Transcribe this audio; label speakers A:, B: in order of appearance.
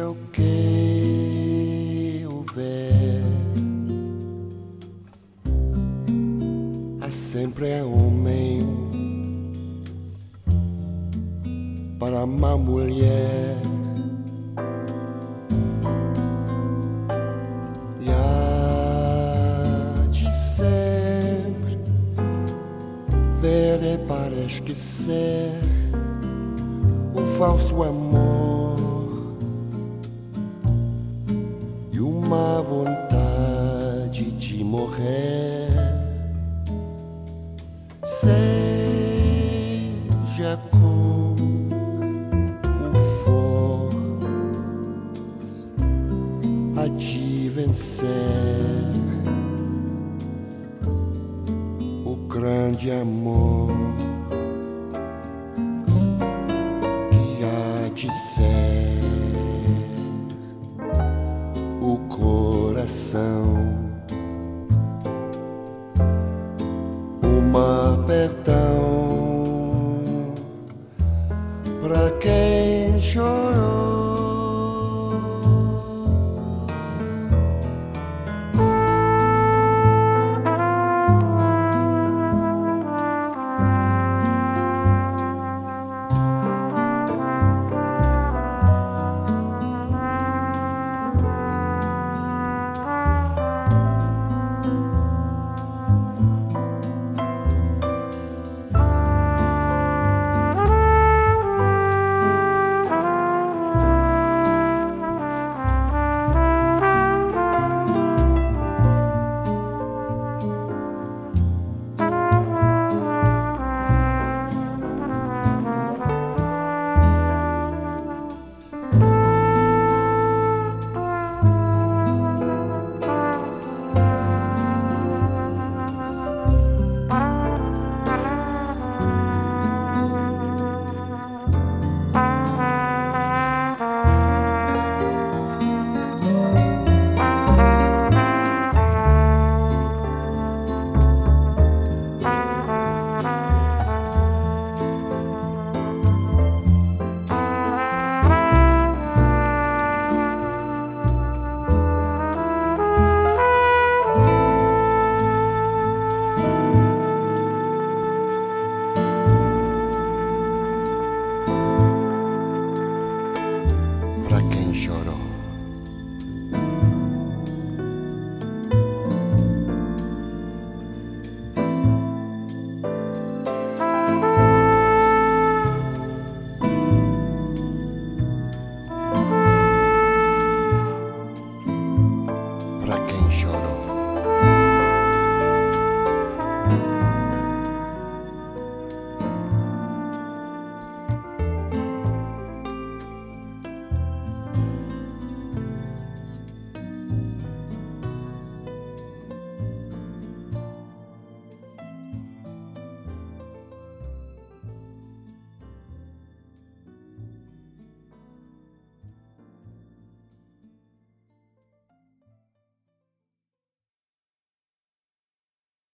A: seja o que houver, há sempre homem para uma mulher. E há de sempre ver e para esquecer o falso amor e uma vontade de morrer. Seja como for, há de vencer o grande amor que há de ser o coração. Perdão para quem chorou.